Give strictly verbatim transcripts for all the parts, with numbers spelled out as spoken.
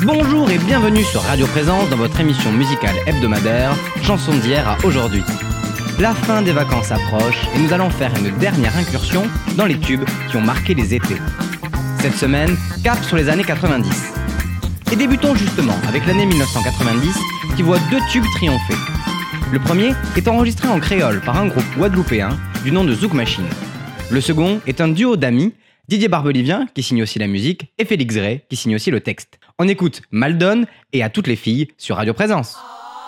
Bonjour et bienvenue sur Radio Présence dans votre émission musicale hebdomadaire Chansons d'hier à aujourd'hui. La fin des vacances approche et nous allons faire une dernière incursion dans les tubes qui ont marqué les étés. Cette semaine, cap sur les années quatre-vingt-dix. Et débutons justement avec l'année dix-neuf cent quatre-vingt-dix qui voit deux tubes triompher. Le premier est enregistré en créole par un groupe guadeloupéen du nom de Zouk Machine. Le second est un duo d'amis, Didier Barbelivien, qui signe aussi la musique, et Félix Gray, qui signe aussi le texte. On écoute Maldon et À toutes les filles sur Radio Présence.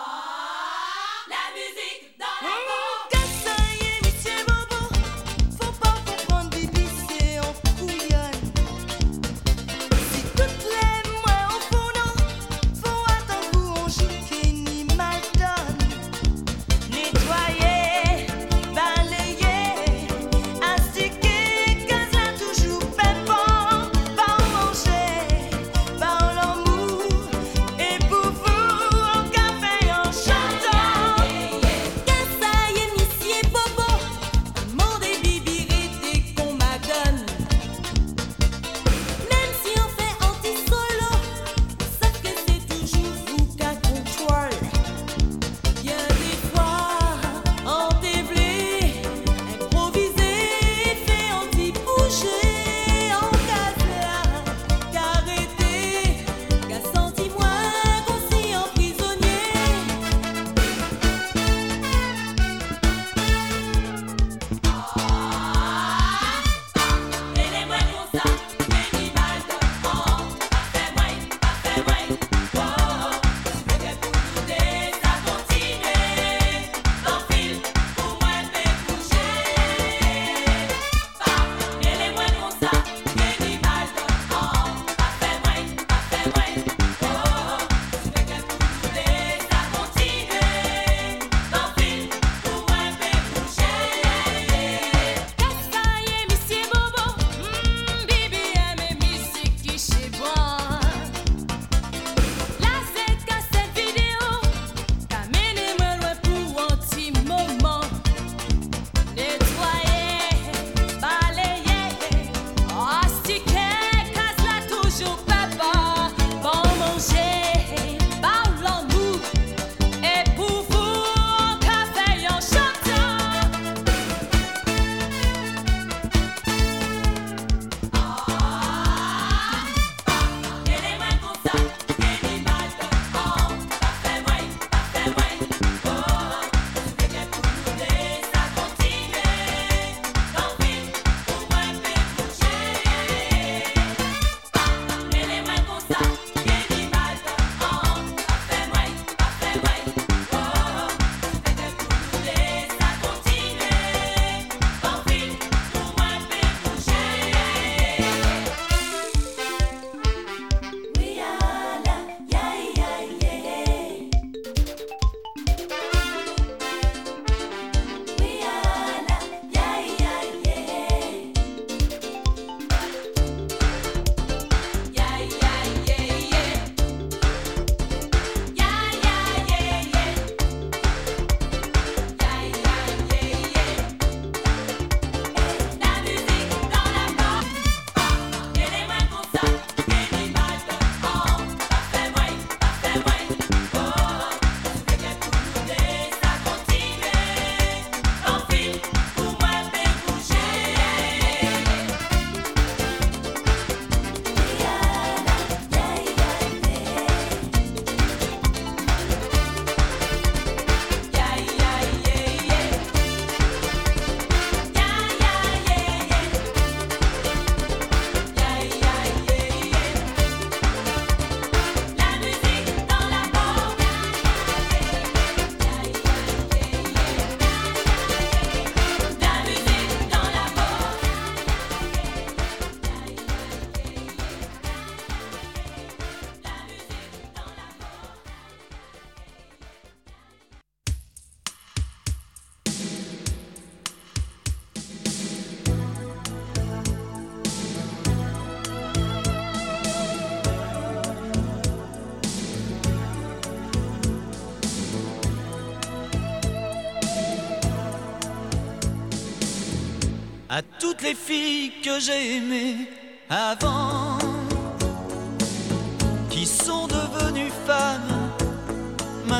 À toutes les filles que j'ai aimées avant, qui sont de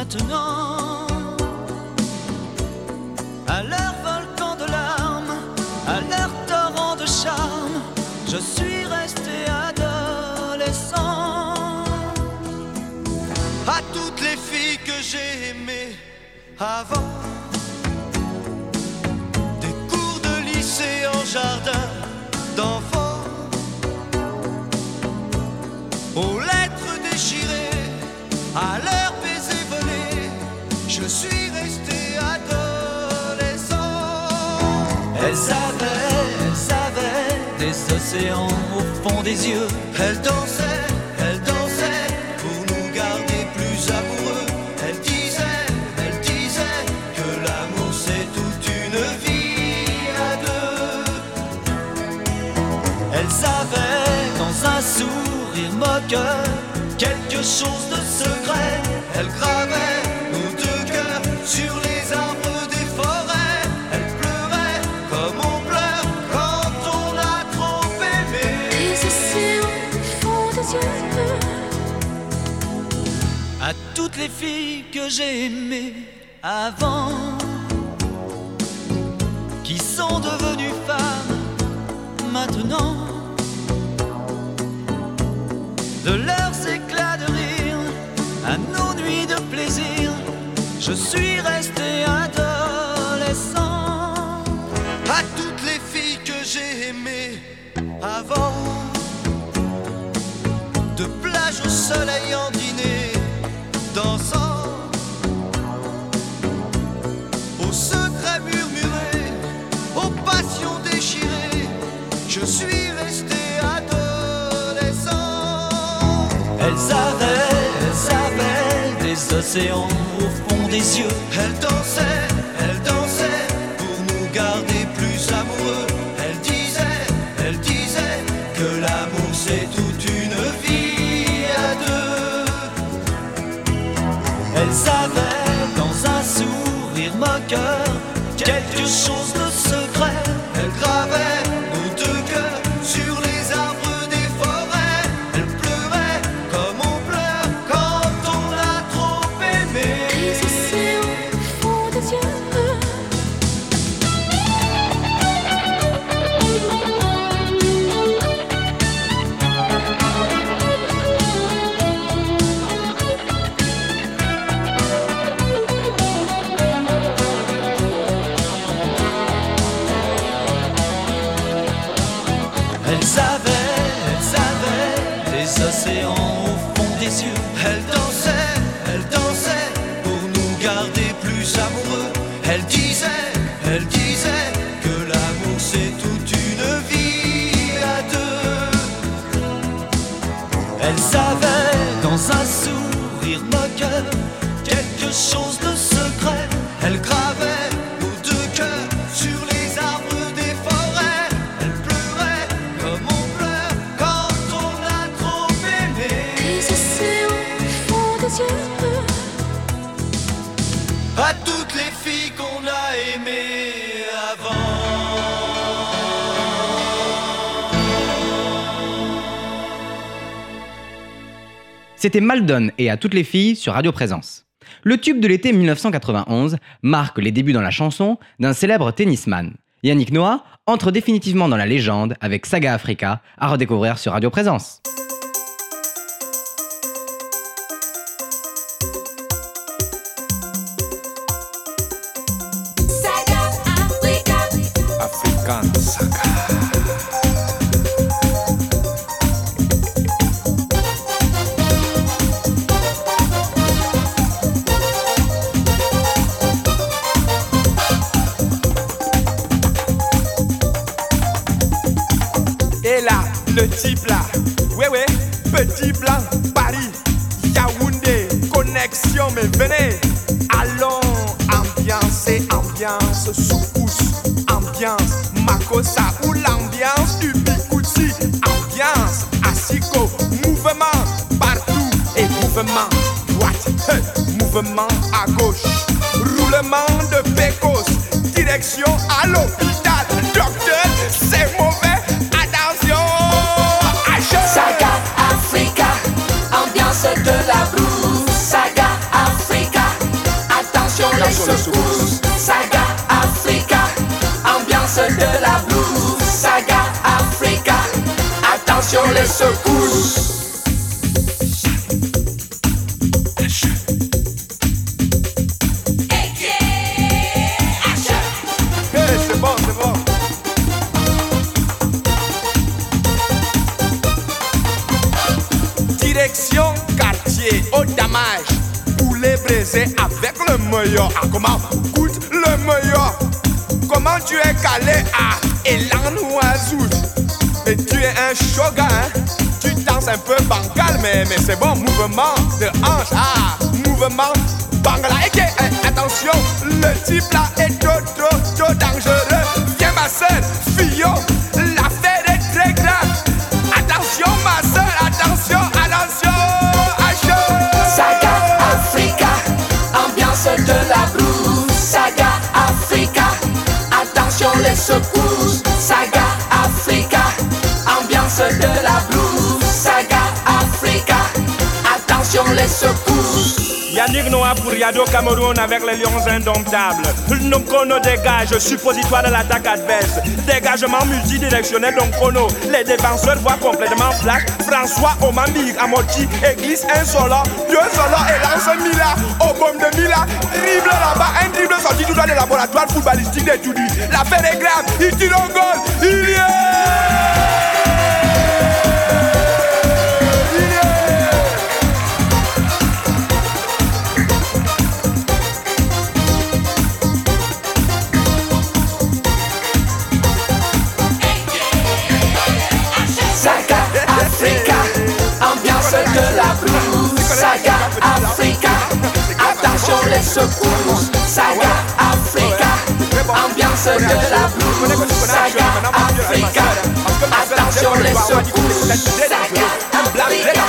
maintenant. À leur volcan de larmes, à leur torrent de charme, je suis resté adolescent. À toutes les filles que j'ai aimées avant, des cours de lycée en jardin d'enfants, aux lettres déchirées, à leurs baisers volés, je suis resté adolescent. Elles avaient, elles avaient des océans au fond des yeux. Elles dansaient, elles dansaient pour nous garder plus amoureux. Elles disaient, elles disaient que l'amour c'est toute une vie à deux. Elles avaient dans un sourire moqueur quelque chose de secret. Elles gravaient nos deux cœurs sur les arbres des forêts. Elles pleuraient comme on pleure quand on a trop aimé. Les océans au fond des yeux. À toutes les filles que j'ai aimées avant, qui sont devenues femmes maintenant, de leurs éclats de rire à nos nuits de plaisir, je suis resté adolescent. À toutes les filles que j'ai aimées avant, de plage au soleil en dîner, dansant, aux secrets murmurés, aux passions déchirées, je suis resté adolescent. Elles avaient, elles avaient des océans au fond des yeux. Elles dansaient, elles dansaient pour nous garder plus amoureux. Elles disaient, elles disaient que l'amour c'est toute une vie à deux. Elles avaient dans un sourire moqueur quelque chose de secret. Elles gravaient nos deux cœurs sur les arbres des forêts. Elles pleuraient comme on pleure quand on a trop aimé. Les océans au fond des yeux. Elles avaient, elles avaient des océans au fond des yeux. Elles dansaient, elles dansaient pour nous garder plus amoureux. Elles disaient, elles disaient que l'amour c'est toute une vie à deux. Elles avaient dans un sourire moqueur quelque chose de secret. Elles gravaient nos deux cœurs sur les arbres des forêts. Elles pleuraient comme on pleure quand on a trop aimé. Les océans au fond des yeux. À toutes les filles qu'on a aimées avant. C'était Maldon et À toutes les filles sur Radio Présence. Le tube de l'été mille neuf cent quatre-vingt-onze marque les débuts dans la chanson d'un célèbre tennisman. Yannick Noah entre définitivement dans la légende avec Saga Africa à redécouvrir sur Radio Présence. Saga Africa. African Saga. Et là, le type là, ouais ouais, petit blanc, Paris, Yaoundé, connexion, mais venez, allons, ambiance et ambiance, soukous, ambiance, Makossa ou l'ambiance du Bikouti, ambiance, Asiko, mouvement partout et mouvement droite, hey, mouvement à gauche, roulement de pécos, direction à l'hôpital, docteur, c'est mauvais. Saga Africa, ambiance de la blues. Saga Africa, secousses. Saga Africa, ambiance de la blues. Saga Africa, attention les secousses. Direction quartier au damage. Poulet braisé avec le meilleur. Ah, comment goûte le meilleur. Comment tu es calé à Elan ou à Zout. Mais tu es un shogun, hein? Tu danses un peu bancal, mais, mais c'est bon. Mouvement de hanche, ah, mouvement bangala. Et eh, attention, le type là est trop, trop, trop dangereux. Viens ma soeur, fillon, l'affaire est très grave. Attention ma soeur, attention, attention, attention. Saga Africa, ambiance de la blues. Saga Africa, attention les secousses. Saga Africa, ambiance de la blues. Saga Africa, attention les secousses. Yannick Noah pour Yado Cameroun avec les lions indomptables. Nonkono dégage, suppositoire de l'attaque adverse. Dégagement multidirectionnel d'Onkono. Les défenseurs voient complètement flash. François Omambi, Amoti, église un solo, deux solos et lance Mila. Au bombe de Mila, dribble là-bas, un dribble sorti tout dans le laboratoire footballistique des Toudi. L'affaire est grave, il tire au goal, il y est. Saga Africa, ambiance de la blues. Saga Africa, attention les secousses. Saga Africa, ambiance de la blues. Saga Africa, attention les secousses. Saga Africa,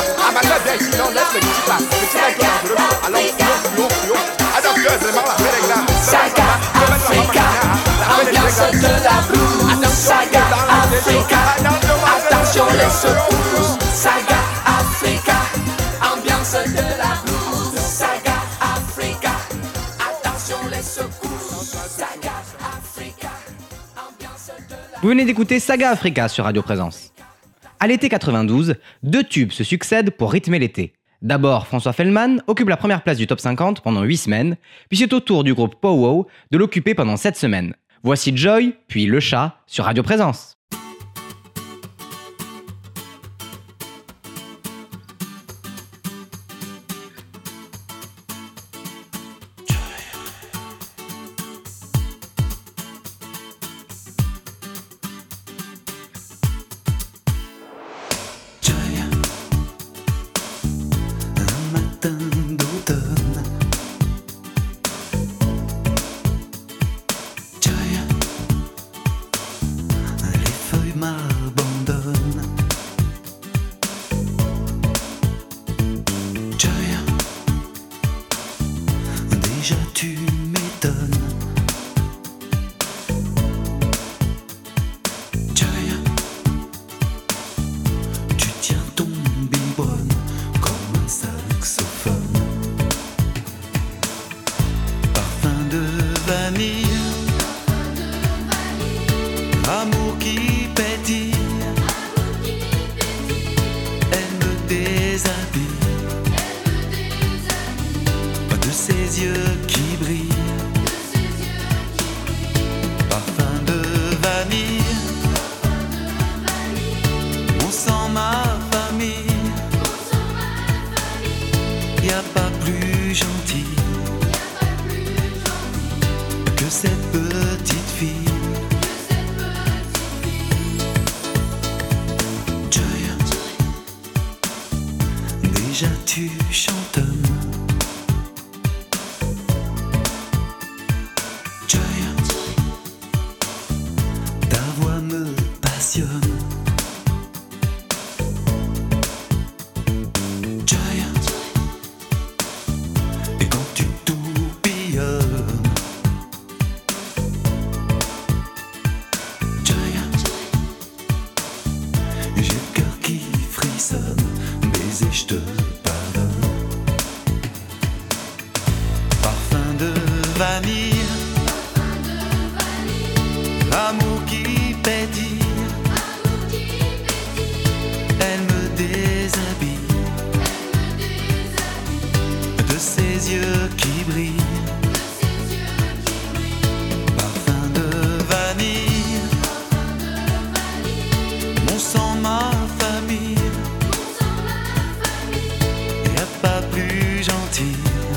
Saga Africa, ambiance de la blues. Saga Africa, attention les secousses. Saga Africa, ambiance de la blues. Saga Africa, attention les secousses. Saga Africa, ambiance de la. Vous venez d'écouter Saga Africa sur Radio Présence. À l'été quatre-vingt-douze, deux tubes se succèdent pour rythmer l'été. D'abord, François Feldman occupe la première place du top cinquante pendant huit semaines, puis c'est au tour du groupe Pow-Wow de l'occuper pendant sept semaines. Voici Joy, puis Le Chat sur Radio Présence. J'ai le cœur qui frissonne, baiser je te pardonne. vanille, l'amour qui pétille, elle me déshabille de ses yeux qui brillent. Parfum de vanille, mon sang, ma famille. Y a pas plus gentil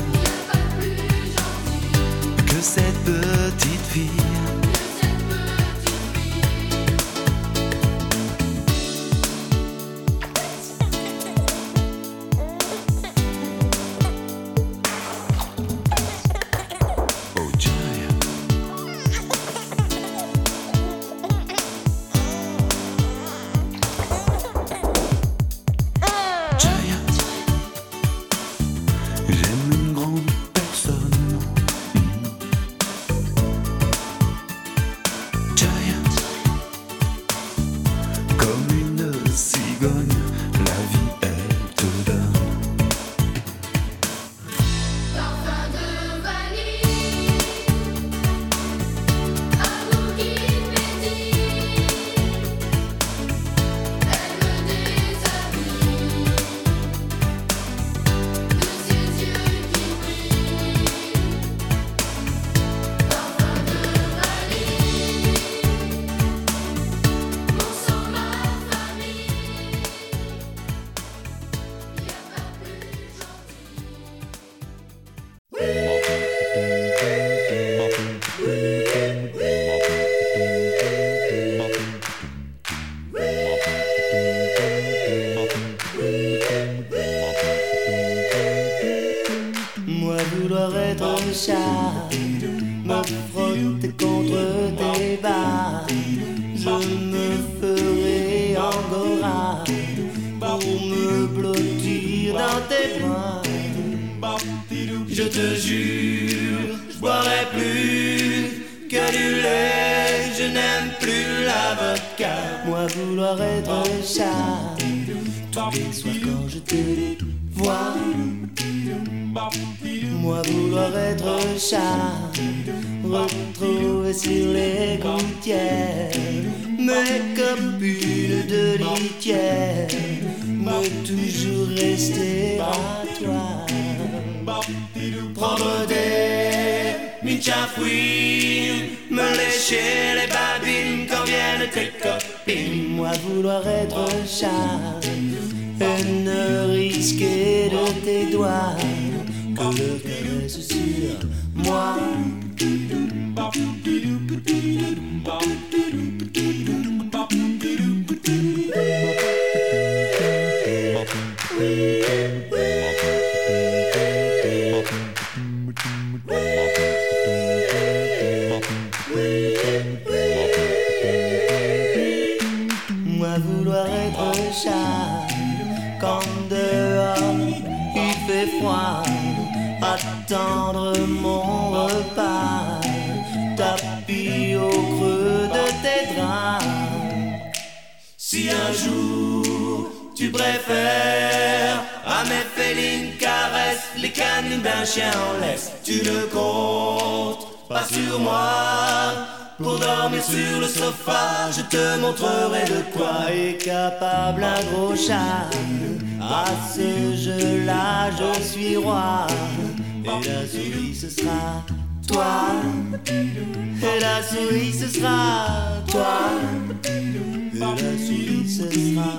que cette petite fille. Me frotter contre tes bas, je me ferai angora pour me blottir dans tes bras. Je te jure, je boirai plus que du lait, je n'aime plus la vodka. Moi vouloir être chat, tous les soirs quand je te vois. Moi vouloir être chat, retrouver sur les gouttières mes copines de litière, mais toujours rester à toi. Prendre des minchafouines, me lécher les babines quand viennent tes copines. Moi vouloir être chat et ne risquer de tes doigts que le caresse sur moi. Moi vouloir être chat quand dehors il fait froid, attendre mon repas, tapis au creux de tes draps. Si un jour tu préfères à mes félines caresses les canines d'un chien en laisse, tu ne comptes pas sur moi pour dormir sur le sofa. Je te montrerai de quoi est capable un gros chat. À ce jeu-là je suis roi, et la souris ce sera toi. Et la souris ce sera toi. Et la souris ce sera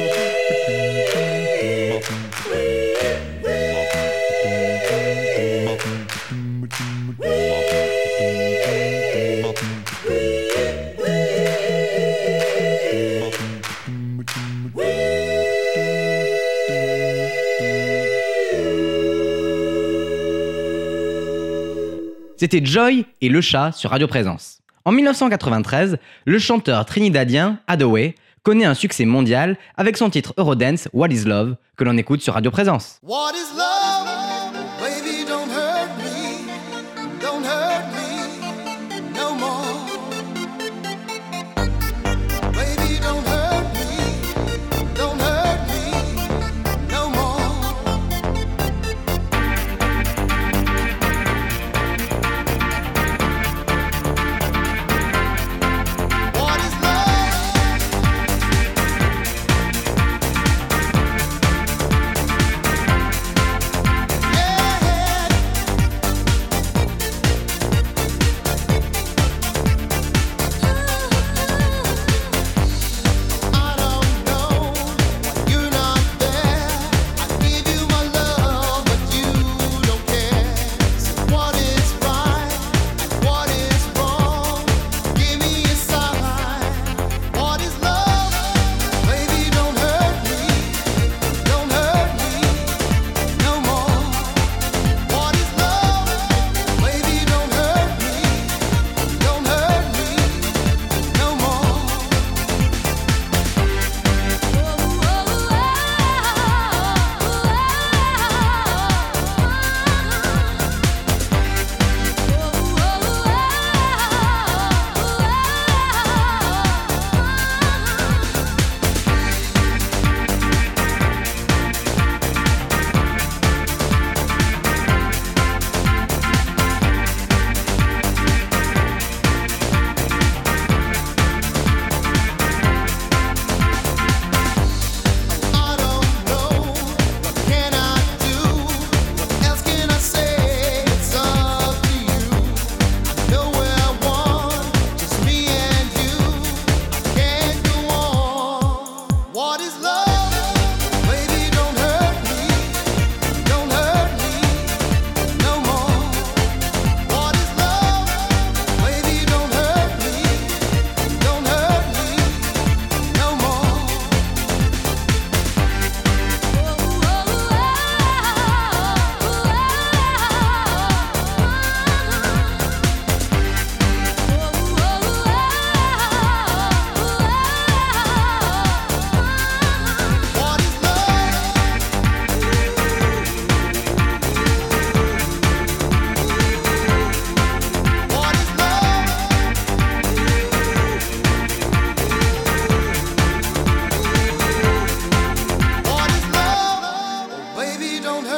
C'était Joy et Le Chat sur Radio Présence. En dix-neuf cent quatre-vingt-treize, le chanteur trinidadien Hathaway connaît un succès mondial avec son titre Eurodance What is Love que l'on écoute sur Radio Présence. What is love? Baby, don't hurt me, don't hurt me no more. Baby, don't hurt me, don't hurt me no more.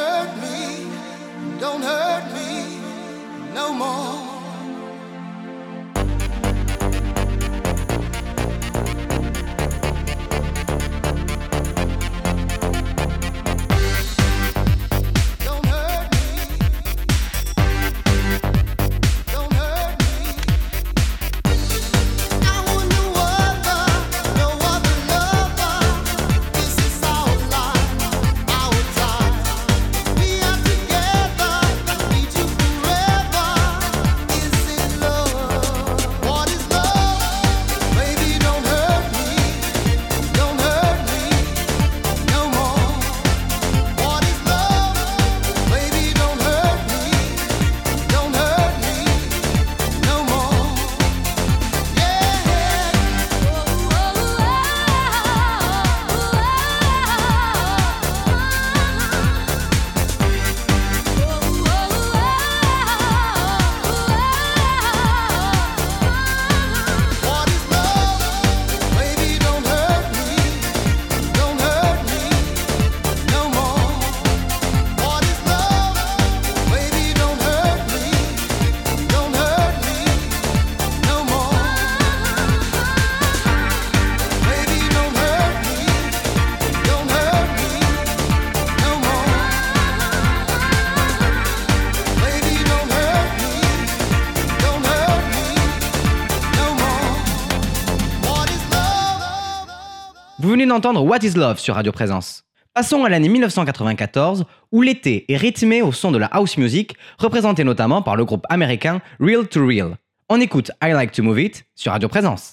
hurt me, don't hurt me no more. Vous venez d'entendre What is Love sur Radio Présence. Passons à l'année mille neuf cent quatre-vingt-quatorze, où l'été est rythmé au son de la house music, représenté notamment par le groupe américain Real to Real. On écoute I Like to Move It sur Radio Présence.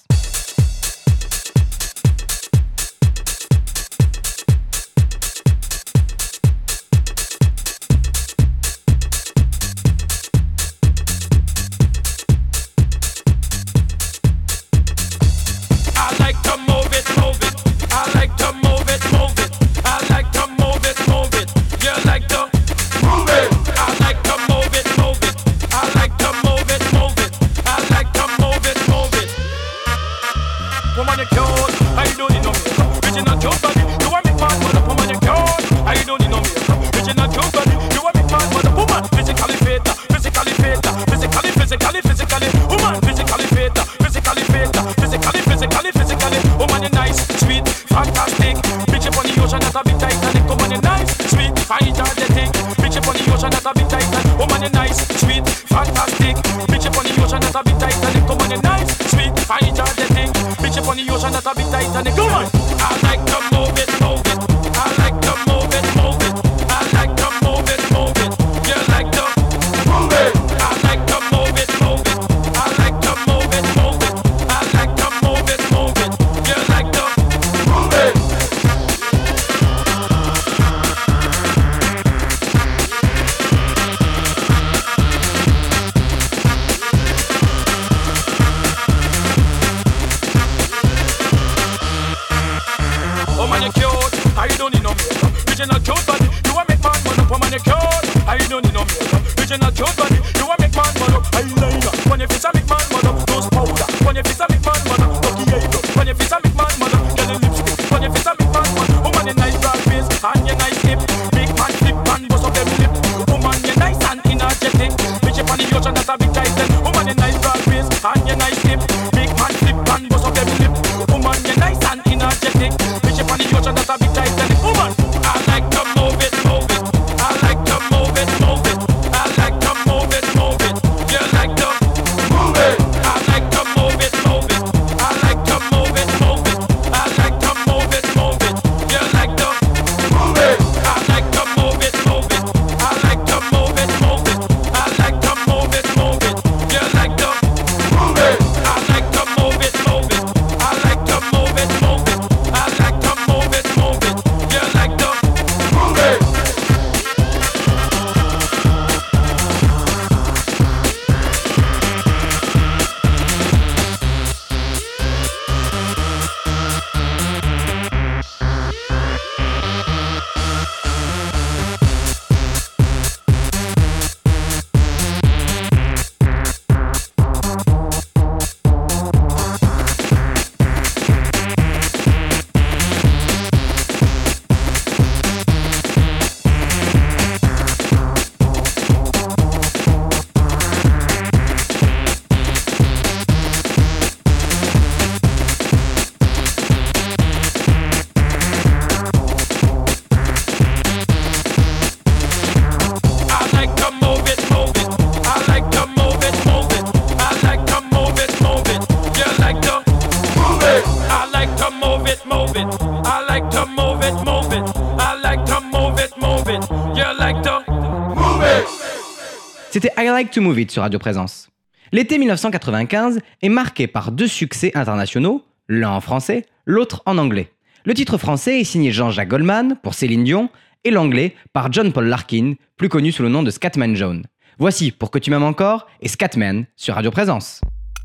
like to move it. C'était I Like to Move It sur Radio Présence. L'été dix-neuf cent quatre-vingt-quinze est marqué par deux succès internationaux, l'un en français, l'autre en anglais. Le titre français est signé Jean-Jacques Goldman pour Céline Dion et l'anglais par John Paul Larkin, plus connu sous le nom de Scatman John. Voici Pour que tu m'aimes encore et Scatman sur Radio Présence.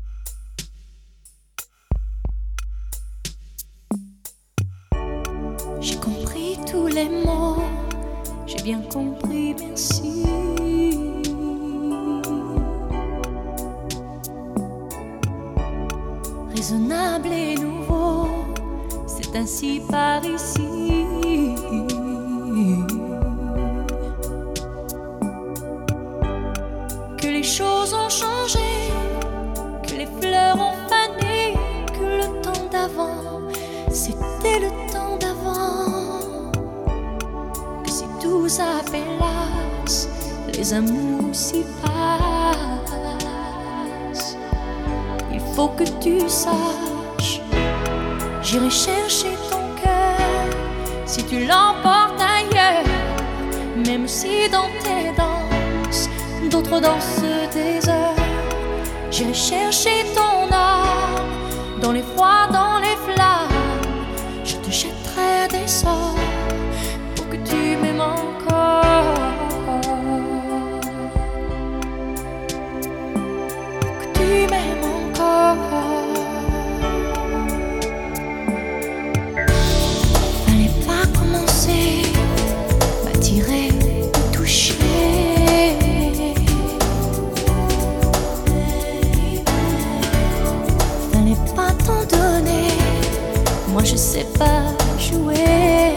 J'ai compris tous les mots, j'ai bien compris, merci. Raisonnable et nouveau, c'est ainsi par ici. Que les choses ont changé, que les fleurs ont fané, que le temps d'avant, c'était le temps d'avant. Que si tout s'appelasse, les amours s'y passent. Il faut que tu saches, j'irai chercher ton cœur si tu l'emportes ailleurs. Même si dans tes danses, d'autres dansent des heures. J'irai chercher ton âme dans les froids, dans les flammes. Je te jetterai des sorts pour que tu m'aimes encore. Pour que tu m'aimes encore. Fallait pas commencer, m'attirer, me toucher. Fallait pas t'en donner, moi je sais pas jouer.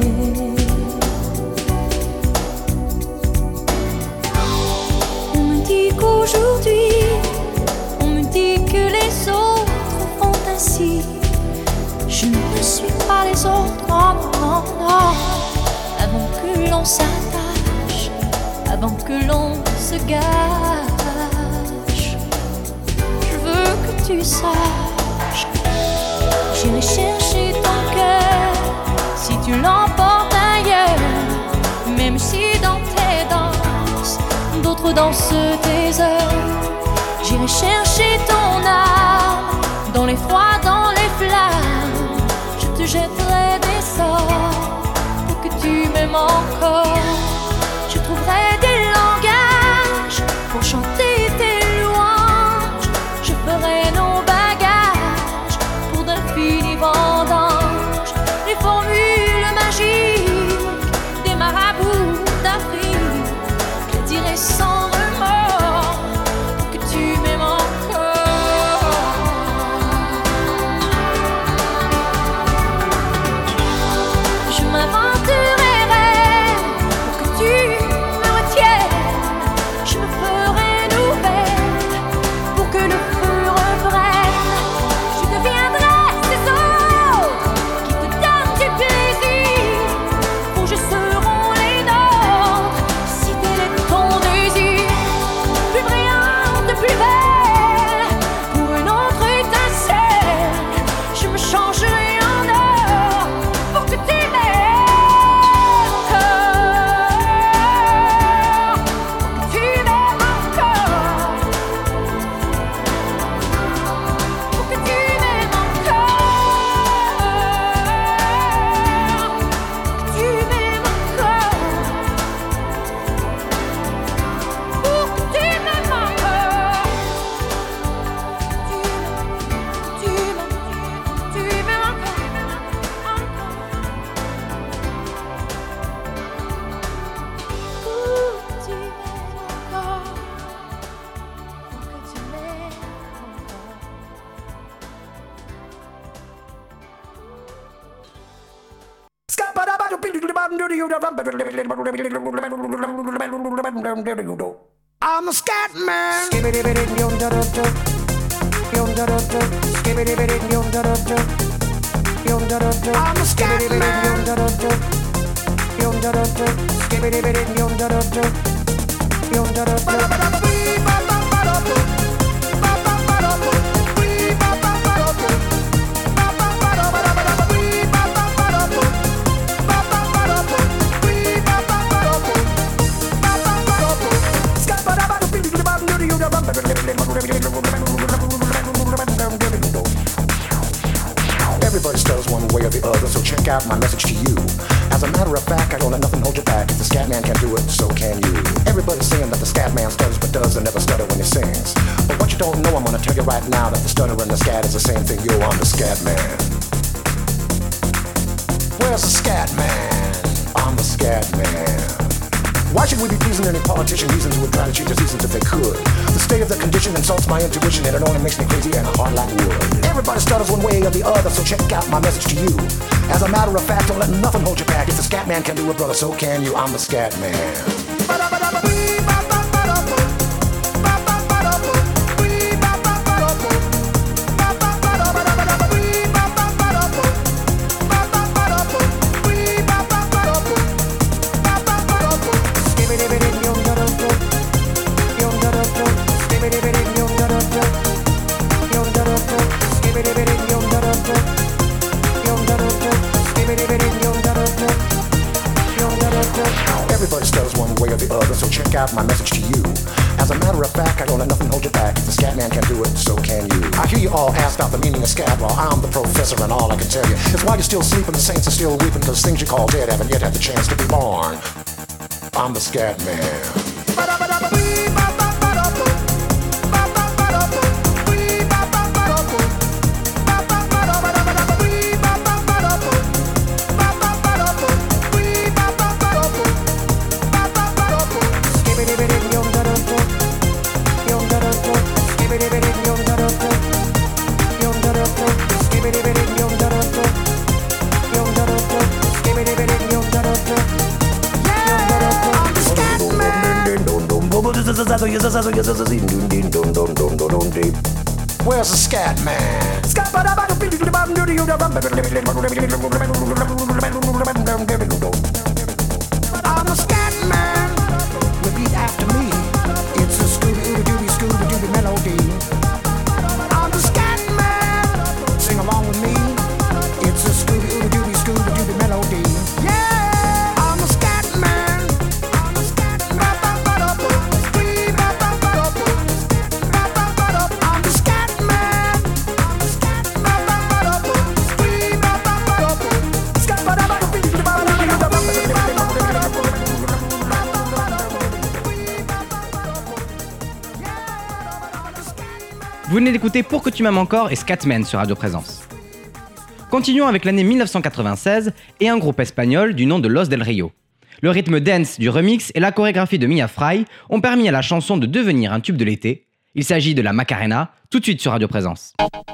On me dit qu'aujourd'hui, on me dit que les autres font ainsi. Je ne suis pas les autres, non, non, non. Avant que l'on s'attache, avant que l'on se gâche, je veux que tu saches, j'irai chercher ton cœur si tu l'emportes ailleurs. Même si dans tes danses, d'autres dansent tes heures. J'irai chercher ton âme dans les froids, dans les flammes. Je te jetterai des sorts pour que tu m'aimes encore. Je trouverai des langages pour chanter tes louanges. Je ferai nos bagages pour d'infinis vendanges. Les formules magiques des marabouts d'Afrique, je les dirai sans remords que tu m'aimes encore. Je m'inventerai rêve pour que tu me retiennes. Je me ferai nouvelle pour que le feu reprenne. Je deviendrai ces autres qui te donnent du plaisir. Vos jeux seront les nôtres si tel est ton désir. Plus brillante, plus belle, pour une autre étincelle, je me changerai en or pour que tu m'aimes encore. Pour que tu m'aimes encore. Pour que tu m'aimes encore. Que tu m'aimes encore. Pour que tu m'aimes encore. Tu m'aimes, tu m'aimes encore, encore. Pour que tu m'aimes encore. Pour que tu m'aimes encore. I'm a scat man. I'm a scat man. out my message to you. As a matter of fact, I don't let nothing hold you back. If the scat man can do it, so can you. Everybody's saying that the scat man stutters but does and never stutter when he sings. But what you don't know, I'm gonna tell you right now that the stutter and the scat is the same thing. Yo, I'm the scat man. Where's the scat man? I'm the scat man. Why should we be pleasing any politician reasons who would try to cheat the seasons if they could? The state of the condition insults my intuition and it only makes me crazy and hard like wood. Everybody stutters one way or the other, so check out my message to you. As a matter of fact, don't let nothing hold you back. If the scat man can do it, brother, so can you. I'm the scat man. Everybody stutters one way or the other, so check out my message to you. As a matter of fact, I don't let nothing hold you back. If the scat man can do it, so can you. I hear you all ask out the meaning of scat, well, I'm the professor and all I can tell you is why you're still sleeping, the saints are still weeping, cause things you call dead haven't yet had the chance to be born. I'm the scat man. Where's the scat man? I'm the scat man. Repeat after me. It's a Scooby-Dooby, Scooby-Dooby melody. I'm the scat man. Sing along with me. It's a Scooby-Dooby, Scooby-Dooby melody. Yeah, I'm the scat man. I'm the scat man. I'm the scat man. Vous venez d'écouter Pour que tu m'aimes encore et Scatman sur Radio Présence. Continuons avec l'année mille neuf cent quatre-vingt-seize et un groupe espagnol du nom de Los del Rio. Le rythme dance du remix et la chorégraphie de Mia Fry ont permis à la chanson de devenir un tube de l'été. Il s'agit de la Macarena, tout de suite sur Radio Présence.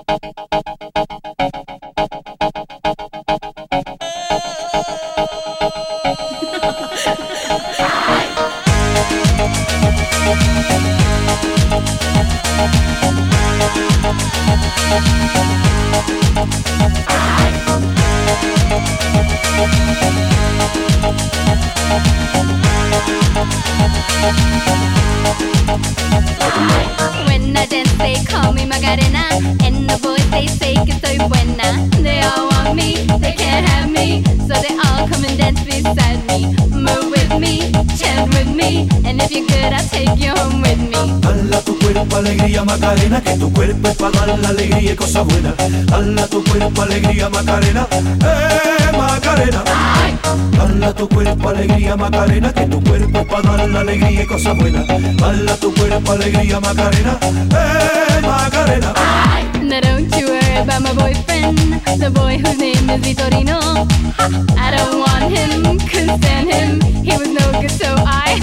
When I dance they call me Macarena, and the boys they say que soy buena. They all want me, they can't have me, so they all come and dance beside me. Move with me, chant with me, and if you're good I'll take you home with me. Dala tu cuerpo alegría Macarena, que tu cuerpo es para dar la alegría y cosas buenas. Dala tu cuerpo alegría Macarena, eh Macarena. Dala tu cuerpo alegría Macarena, que tu cuerpo es para dar la alegría y cosas buenas. Dala tu cuerpo alegría Macarena, eh Macarena. Now don't you worry about my boyfriend, the boy whose name is Vitorino. I don't want him, couldn't stand him, he was no good so I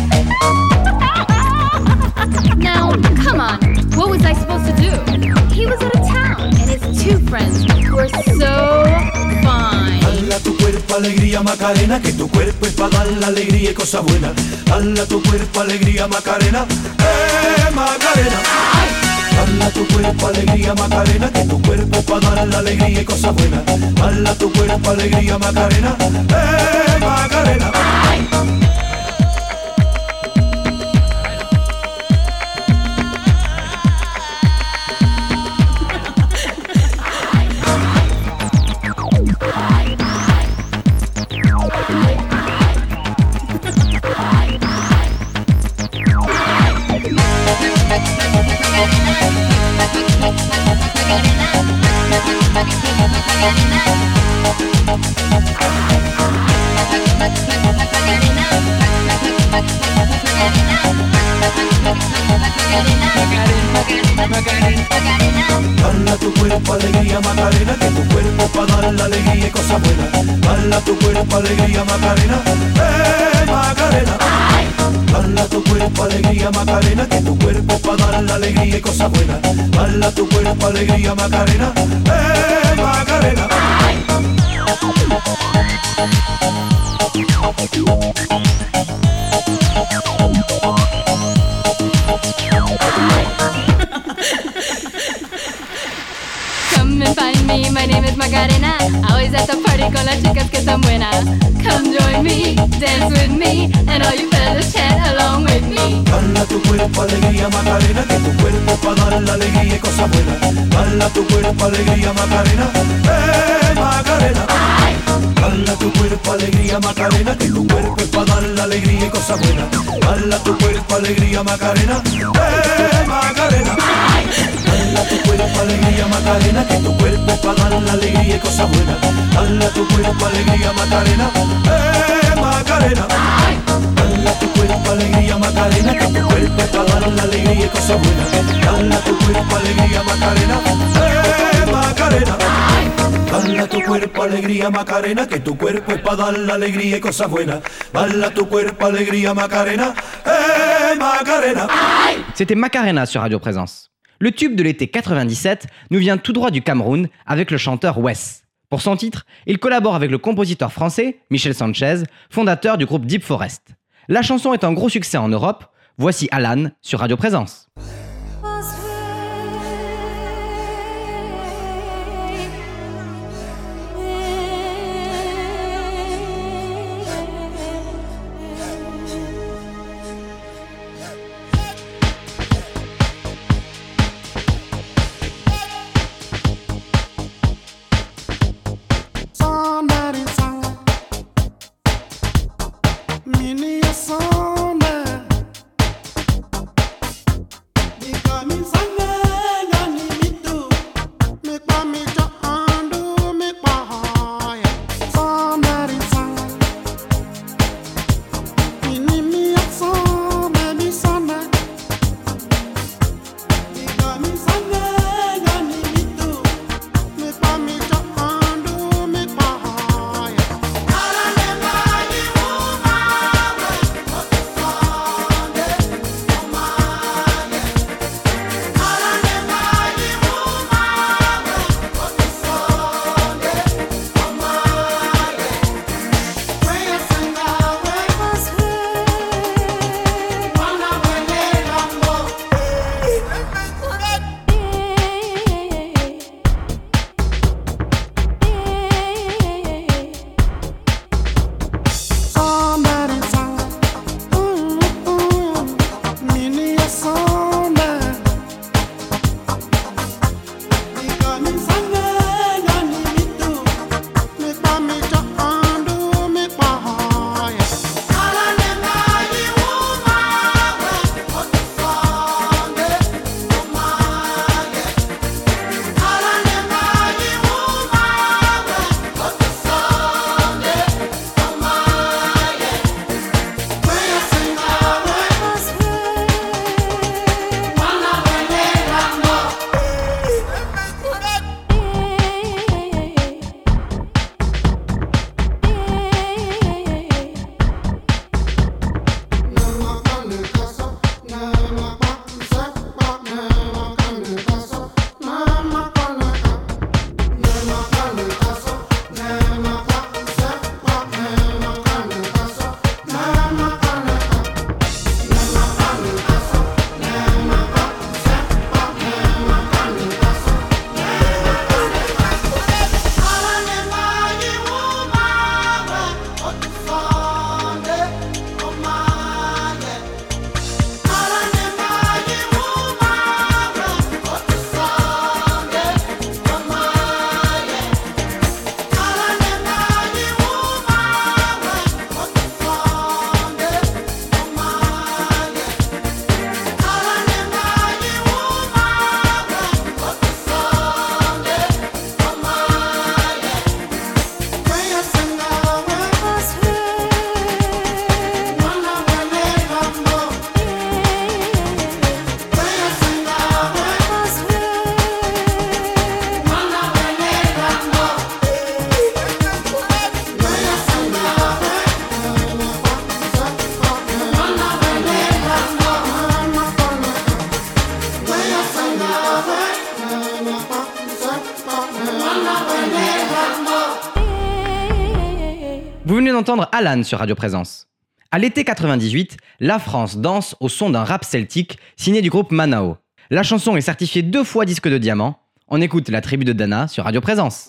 Now, come on, what was I supposed to do? He was out of town, and his two friends were so fine. Dala tu cuerpo alegría Macarena, que tu cuerpo es para dar la alegría y cosas buenas. Dala tu cuerpo alegría Macarena, eh Macarena. Dala tu cuerpo alegría Macarena, que tu cuerpo es para dar la alegría y cosas buenas. Dala tu cuerpo alegría Macarena, eh Macarena. Macarena, Bala tu cuerpo, alegría, Macarena, que tu cuerpo pa' dar la alegría y cosas buenas. Bala tu cuerpo, alegría, Macarena, eh, Macarena. Bala tu cuerpo, alegría, Macarena, que tu cuerpo pa' dar la alegría y cosas buenas. Bala tu cuerpo, alegría, Macarena, eh, Macarena. Come and find me, my name is Macarena. Always at the party con las chicas que están buenas. Come join me, dance with me, and all you fellas chat along with me. Bala tu cuerpo, alegría, Macarena, que tu cuerpo pa' dar la alegría y cosas buenas. Bala tu cuerpo, alegría, Macarena, eh, Macarena. Bala tu cuerpo, alegría, Macarena, que tu cuerpo es pa' dar la alegría y cosas buenas. Bala tu cuerpo, alegría, Macarena, eh, Macarena. Bala tu cuerpo, alegría, Macarena, que tu cuerpo es pa' dar la alegría y cosas buenas. Bala tu cuerpo, alegría, Macarena, eh, Macarena. Bala tu cuerpo, alegría, Macarena, que tu cuerpo es pa' dar la alegría y cosas buenas. Bala tu cuerpo, alegría, Macarena, eh, Macarena. Bala tu cuerpo, alegría, Macarena, que tu cuerpo es pa' dar la alegría et cosas buenas. Bala tu cuerpo, alegría, Macarena, eh, Macarena. C'était Macarena sur Radio Présence. Le tube de l'été quatre-vingt-dix-sept nous vient tout droit du Cameroun avec le chanteur Wes. Pour son titre, il collabore avec le compositeur français Michel Sanchez, fondateur du groupe Deep Forest. La chanson est un gros succès en Europe. Voici Alan sur Radio Présence. venez d'entendre Alan sur Radio Présence. À l'été quatre-vingt-dix-huit, la France danse au son d'un rap celtique signé du groupe Manao. La chanson est certifiée deux fois disque de diamant. On écoute La Tribu de Dana sur Radio Présence.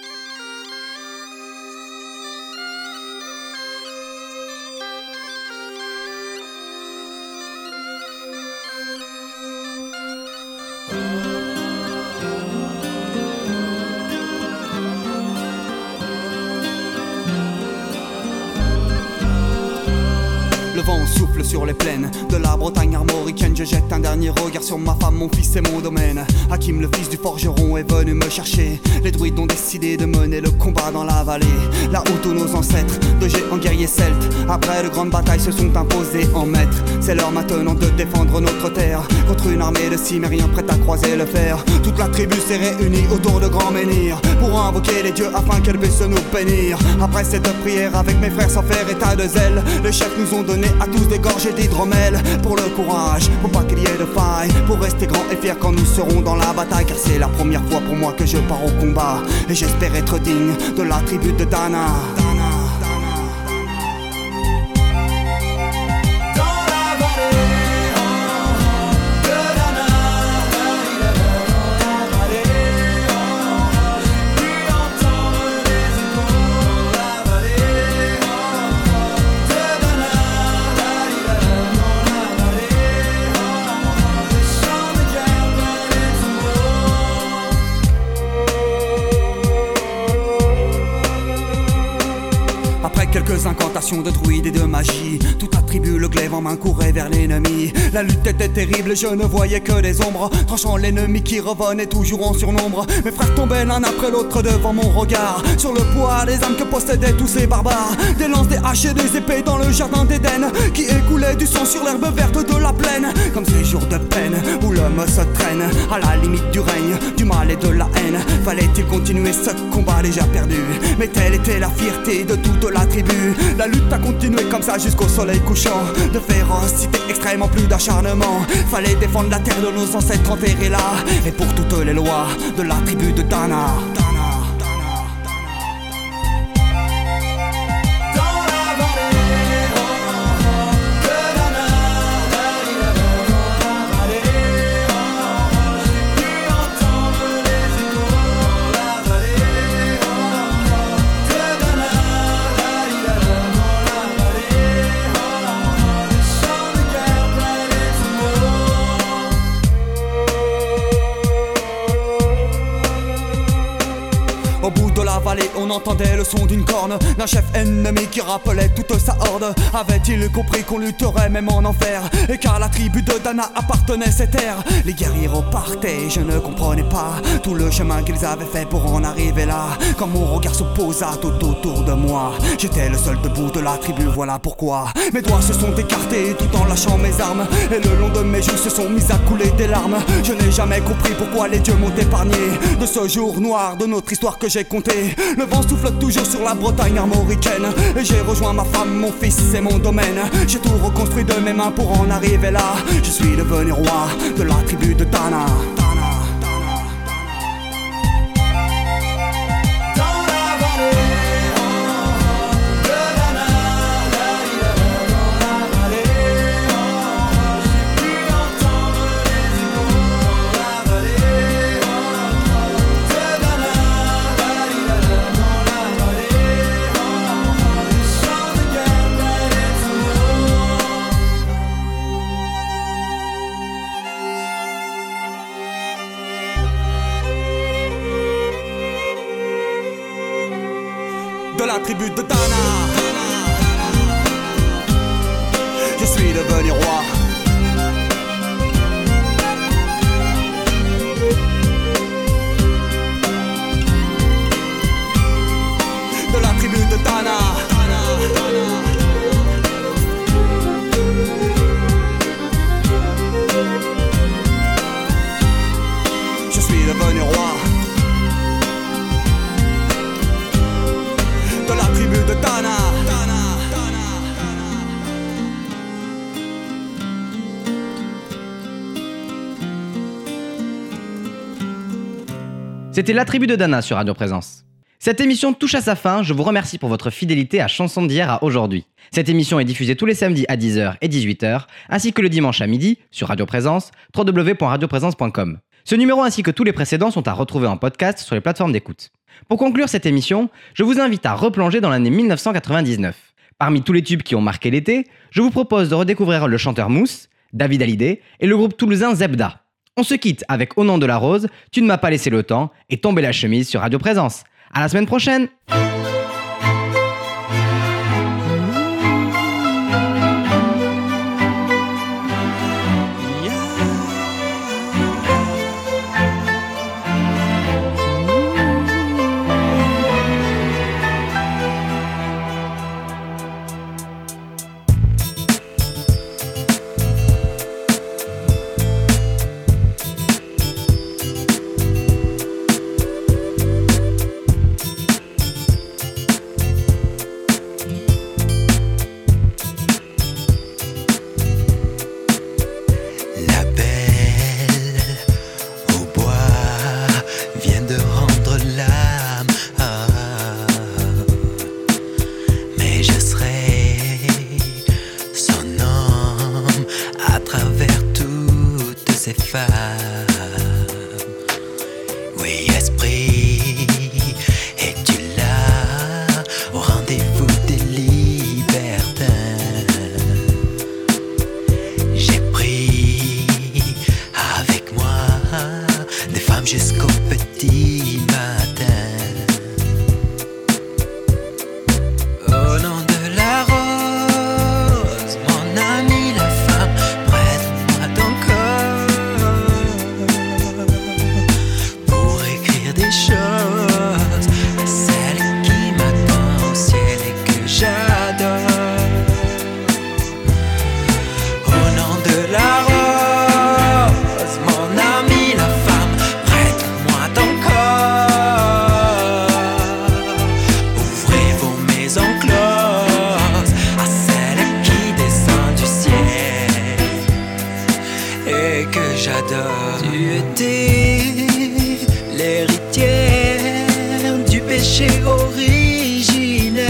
Le vent souffle sur les plaines de la Bretagne armoricaine. Je jette un dernier regard sur ma femme, mon fils et mon domaine. Hakim, le fils du forgeron, est venu me chercher. Les druides ont décidé de mener le combat dans la vallée, là où tous nos ancêtres, de géants guerriers celtes, après de grandes batailles se sont imposés en maîtres. C'est l'heure maintenant de défendre notre terre contre une armée de cimériens prête à croiser le fer. Toute la tribu s'est réunie autour de grands menhirs pour invoquer les dieux afin qu'elle puisse nous bénir. Après cette prière avec mes frères sans faire état de zèle, les chefs nous ont donné à tous des gorgées d'hydromel. Pour le courage, pour pas qu'il y ait de faille, pour rester grand et fier quand nous serons dans la bataille. Car c'est la première fois pour moi que je pars au combat, et j'espère être digne de la tribu de Dana. Quelques incantations de druides et de magie, toute la tribu le glaive en main courait vers l'ennemi. La lutte était terrible, je ne voyais que des ombres, tranchant l'ennemi qui revenait toujours en surnombre. Mes frères tombaient l'un après l'autre devant mon regard, sur le poids des âmes que possédaient tous ces barbares. Des lances, des haches et des épées dans le jardin d'Éden, qui écoulait du sang sur l'herbe verte de la plaine. Comme ces jours de peine où l'homme se traîne à la limite du règne, du mal et de la haine. Fallait-il continuer ce combat déjà perdu? Mais telle était la fierté de toute la tribu. La lutte a continué comme ça jusqu'au soleil couchant. De férocité extrêmement, plus d'acharnement. Fallait défendre la terre de nos ancêtres enterrés là, et pour toutes les lois de la tribu de Dana. Au bout de la vallée, on entendait le son d'une corne, d'un chef ennemi qui rappelait toute sa horde. Avait-il compris qu'on lutterait même en enfer, et qu'à la tribu de Dana appartenait ces terres? Les guerriers repartaient, je ne comprenais pas tout le chemin qu'ils avaient fait pour en arriver là. Quand mon regard se posa tout autour de moi, j'étais le seul debout de la tribu, voilà pourquoi mes doigts se sont écartés tout en lâchant mes armes, et le long de mes joues se sont mis à couler des larmes. Je n'ai jamais compris pourquoi les dieux m'ont épargné de ce jour noir de notre histoire que j'ai compté. Le vent souffle toujours sur la Bretagne armoricaine, et j'ai rejoint ma femme, mon fils et mon domaine. J'ai tout reconstruit de mes mains pour en arriver là. Je suis devenu roi de la tribu de Dana. De la tribu de Dana, je suis devenu roi. De la tribu de Dana. Je suis devenu roi. De la tribu de Dana. C'était La Tribu de Dana sur Radio Présence. Cette émission touche à sa fin, je vous remercie pour votre fidélité à Chansons d'hier à aujourd'hui. Cette émission est diffusée tous les samedis à dix heures et dix-huit heures, ainsi que le dimanche à midi sur Radio Présence, w w w point radio présence point com. Ce numéro ainsi que tous les précédents sont à retrouver en podcast sur les plateformes d'écoute. Pour conclure cette émission, je vous invite à replonger dans l'année mille neuf cent quatre-vingt-dix-neuf. Parmi tous les tubes qui ont marqué l'été, je vous propose de redécouvrir le chanteur Mousse, David Hallyday et le groupe toulousain Zebda. On se quitte avec Au nom de la rose, Tu ne m'as pas laissé le temps et Tomber la chemise sur Radio Présence. À la semaine prochaine! Oui, esprit, es-tu là au rendez-vous des libertins? J'ai pris avec moi des femmes jusqu'au petit matin. Au nom de la rose, mon ami la femme, prête-moi ton corps pour écrire des choses à celle qui m'attend au ciel et que j'adore. Au nom de la rose, mon ami la femme, prête-moi ton corps. Ouvrez vos maisons closes à celle qui descend du ciel et que j'adore. Tu étais l'héritière du péché originel.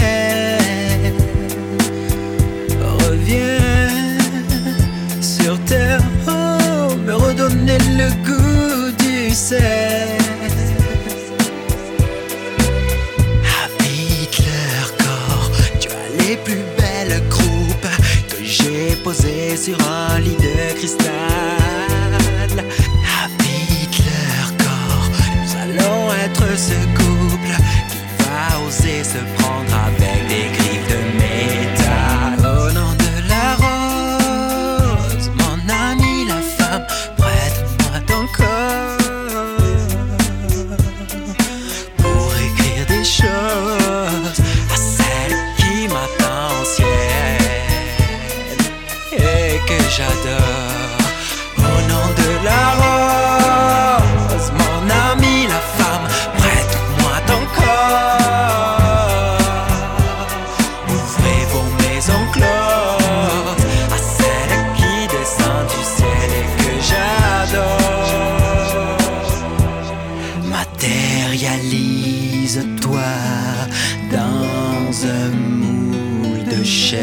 Reviens sur terre, oh, me redonner le goût du sel. Habite leur corps, tu as les plus belles croupes que j'ai posées sur un lit de cristal. Habite leur corps, nous allons être ce couple qui va oser se prendre avec des griffes de métal. Au nom de la rose, mon ami la femme, prête-moi ton corps pour écrire des choses à celle qui m'attend au ciel et que j'adore. Au nom de la rose, mon ami la femme, prête-moi ton corps. Ouvrez vos maisons closes à celle qui descend du ciel et que j'adore. Matérialise-toi dans un moule de chair.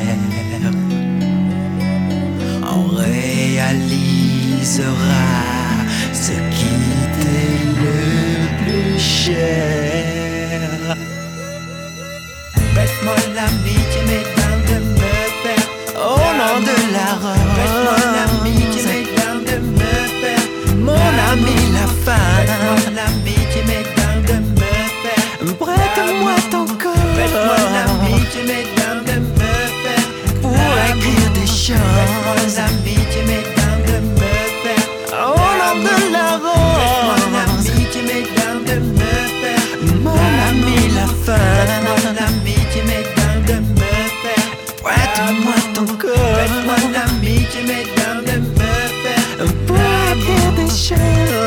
On réalisera ce qui t'est le plus cher. Prête-moi l'amitié, mesdames, de me faire. Au nom de la rose, prête-moi l'amitié, mesdames, de me faire. Mon ami la femme, prête-moi l'amitié, mesdames, de me faire. Prête-moi ton corps, prête-moi l'amitié, mesdames, de me faire. Pour écrire des choses, prête-moi l'amitié, mesdames, de me faire. Au nom de la rose, prête-moi l'amitié, mesdames, de me faire. Mon ami la femme, prête-moi l'amitié, mesdames, de me faire. Prête-moi ton corps, prête-moi l'amitié, mesdames, de me faire. Pour écrire des choses.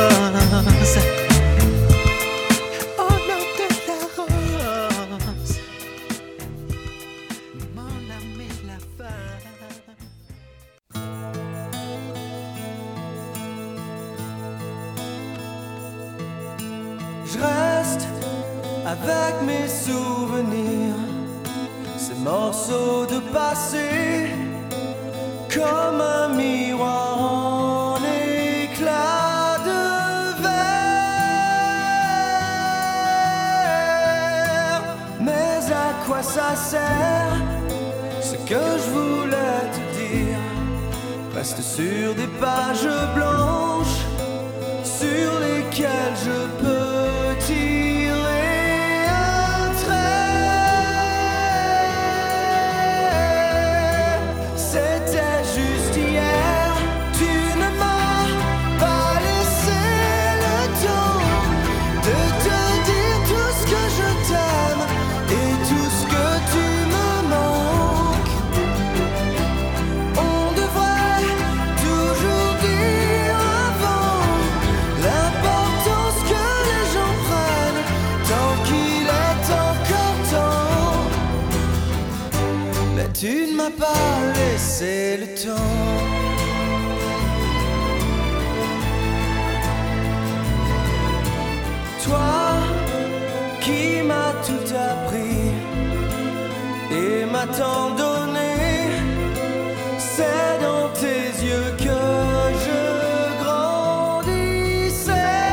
Au nom de la rose, mon ami la femme. Je reste avec mes souvenirs, ces morceaux de passé, comme un miroir en éclat de verre. Mais à quoi ça sert? Ce que je voulais te dire reste sur des pages blanches sur lesquelles je peux tirer un trait. C'était juste hier, tu ne m'as pas laissé le temps de te dire tout ce que je t'aime et tout ce que tu me manques. On devrait toujours dire avant l'importance que les gens prennent tant qu'il est encore temps. Mais tu ne m'as pas laissé le temps. Toi qui m'as tout appris et m'a tant donné, c'est dans tes yeux que je grandissais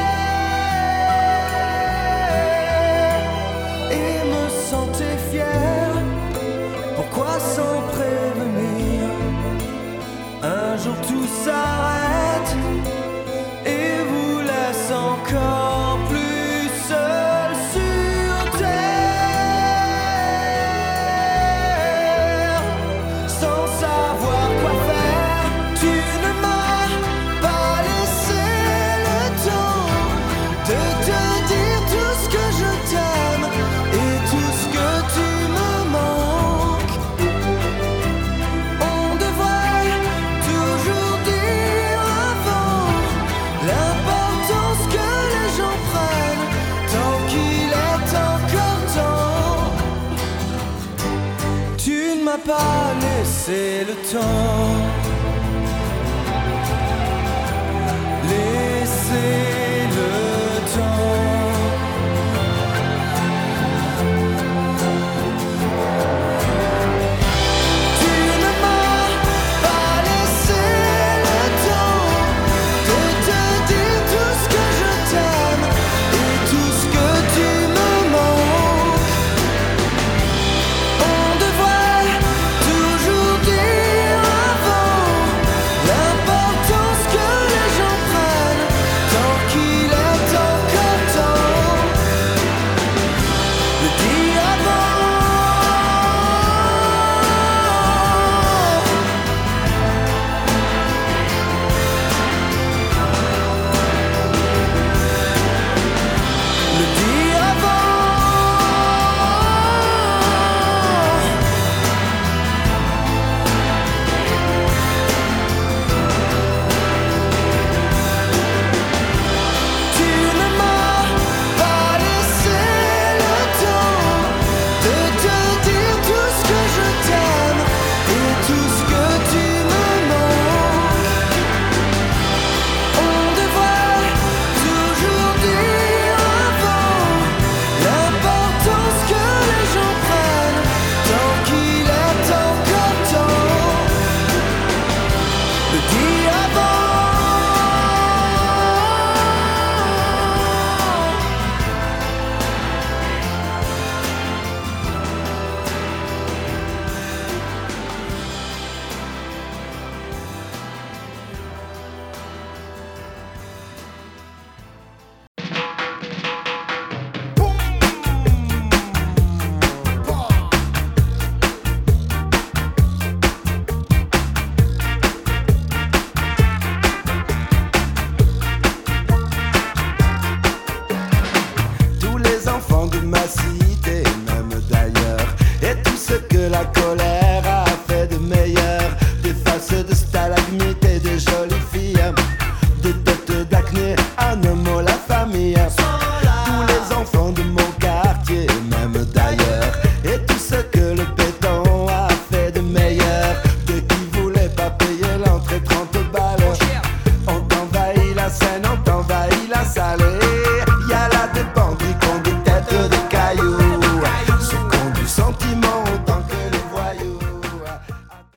et me sentais fier. Pourquoi sans prévenir, un jour tout s'arrête et vous laisse encore plus seul sur terre, sans savoir quoi faire. Tu ne m'as pas laissé le temps de te dire tout ce que je t'aime et tout ce que tu me manques. On devrait toujours dire avant l'importance que les gens prennent tant qu'il est encore temps. Tu ne m'as pas laissé le temps.